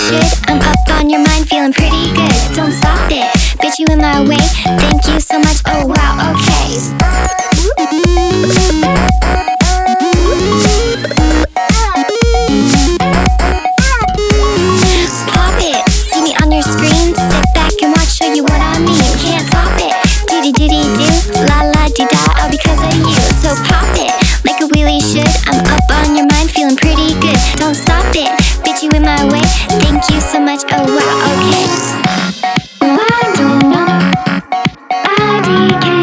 should. I'm up on your mind, feeling pretty good. Don't stop it, bitch, you in my way. Thank you so much, oh wow, okay. Pop it, see me on your screen. Sit back and watch, show you what I mean. Can't stop it, doo-dee-doo-dee-doo. La-la-dee-da, all because of you. So pop it, like a wheelie should. I'm up on your mind, feeling pretty good. Don't stop it, bitch, you in my way. Thank you so much, oh wow, okay. I don't know, body can